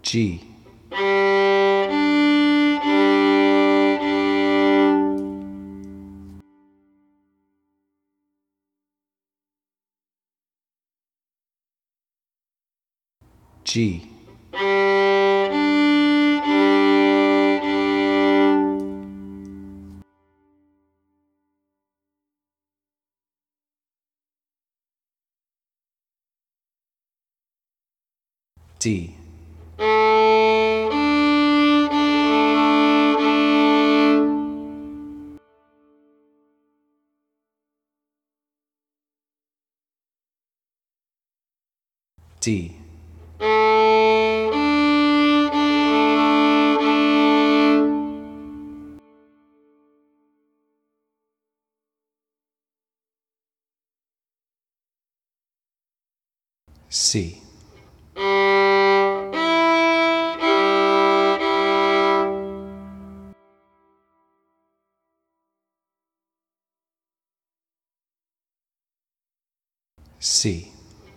G. G. D. D. C. C.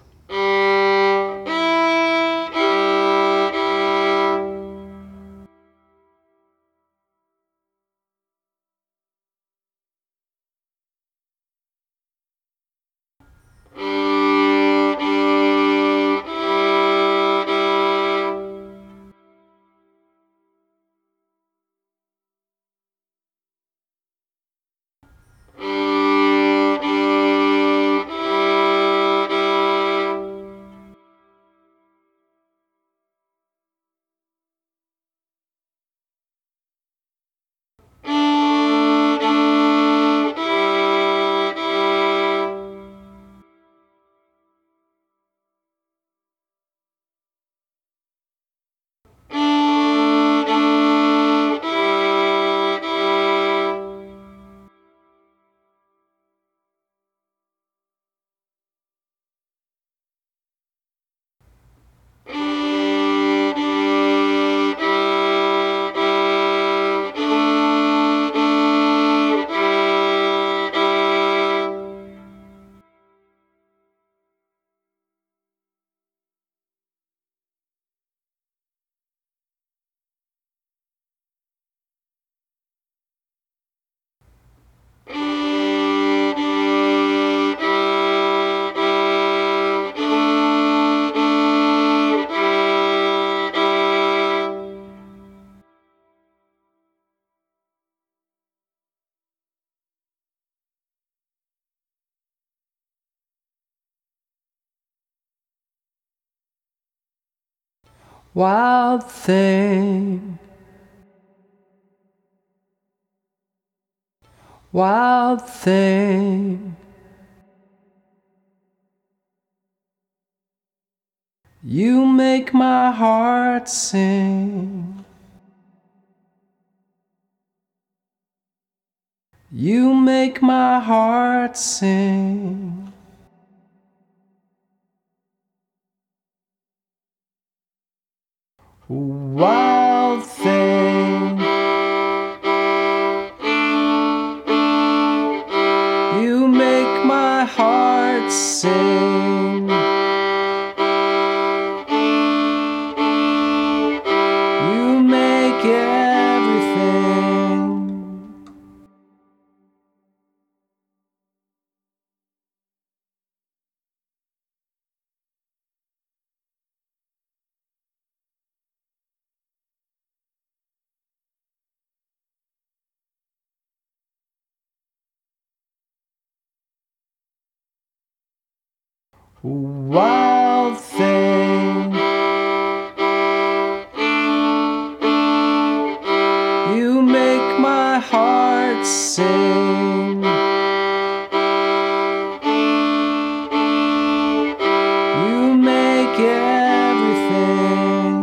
Wild thing, wild thing, you make my heart sing. You make my heart sing. Wild thing, you make my heart sing. You make everything. Wild thing, you make my heart sing. You make everything.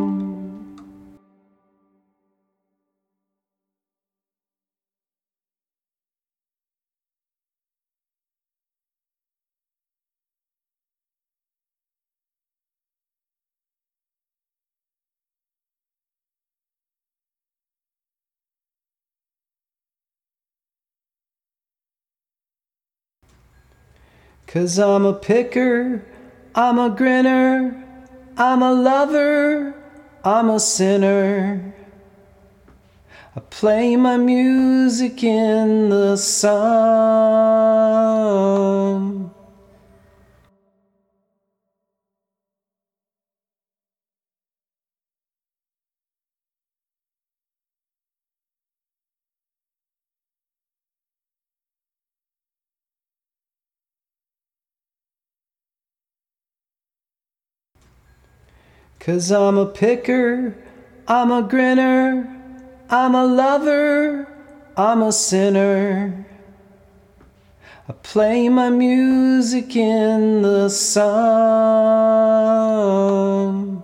Cause I'm a picker, I'm a grinner, I'm a lover, I'm a sinner. I play my music in the sun. 'Cause I'm a picker, I'm a grinner, I'm a lover, I'm a sinner. I play my music in the sun.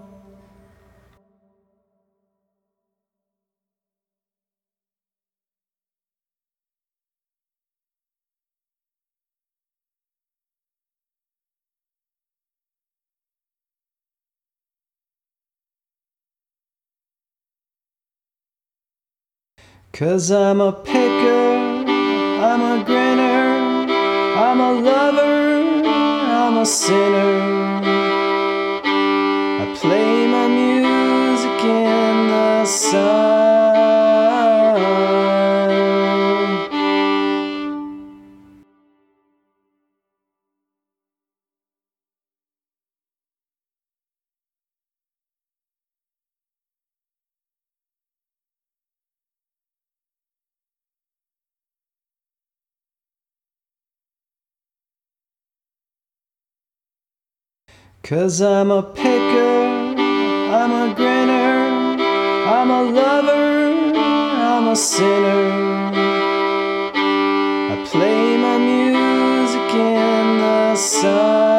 Cause I'm a picker, I'm a grinner, I'm a lover, I'm a sinner. I play my music in the sun. Cause I'm a picker, I'm a grinner, I'm a lover, I'm a sinner. I play my music in the sun.